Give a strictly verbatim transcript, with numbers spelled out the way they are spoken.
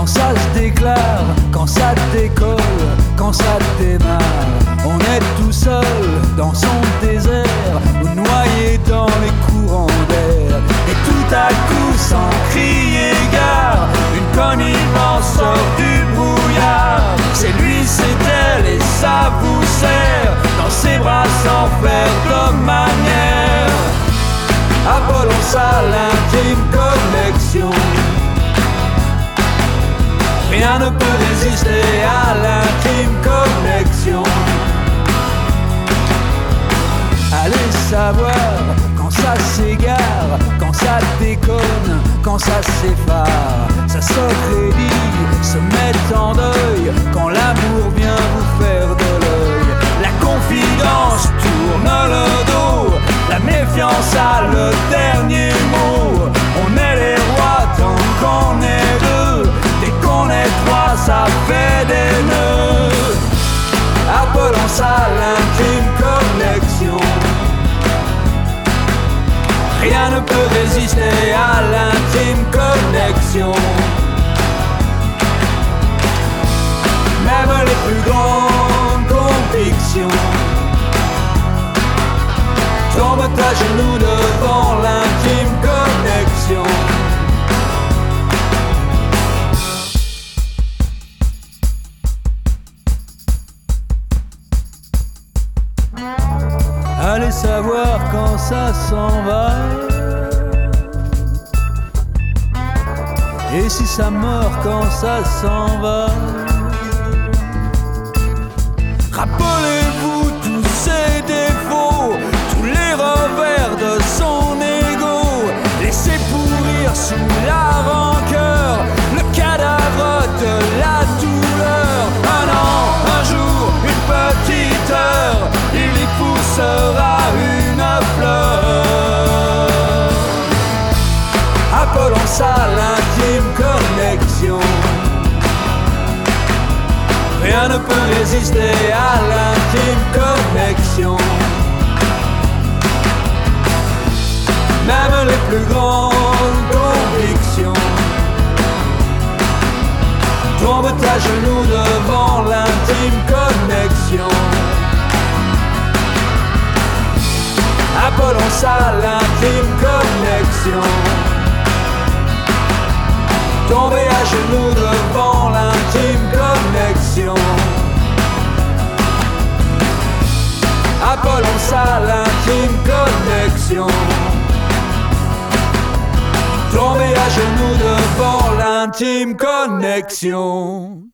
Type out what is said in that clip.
quand ça se déclare, quand ça décolle, quand ça démarre. On est tout seul dans son désert, ou noyé dans les courants d'air. Et tout à coup, sans crier gare, une connivence sort du brouillard. C'est lui, c'est elle et ça vous sert dans ses bras sans faire de manière. Apollon ça l'intime connexion. Rien ne peut résister à l'intime connexion. Allez savoir quand ça s'égare, quand ça déconne, quand ça s'effare. Ça se crédit, se met en deuil quand l'amour vient vous faire de l'œil. La confidence tourne le dos, la méfiance a le dernier mot. On est les rois tant qu'on est deux, dès qu'on est trois ça fait des nœuds. Appelons ça l'intime connexion. Rien ne peut résister à l'intime connexion. Même les plus grandes convictions tombent à genoux devant l'intime connexion. Allez savoir quand ça s'en va, et si ça meurt quand ça s'en va. Rappelez-vous tous ses défauts, tous les revers de son ego. Laissez pourrir sous la rancœur le cadavre de la douleur. Un an, un jour, une petite heure, il y poussera une fleur. Appelons ça l'intime connexion. Rien ne peut résister à l'intime connexion. Même les plus grandes convictions tombent à genoux devant l'intime connexion. Appelons ça l'intime connexion. Tomber à genoux devant l'intime connexion. Appelons ça l'intime connexion. Tomber à genoux devant l'intime connexion.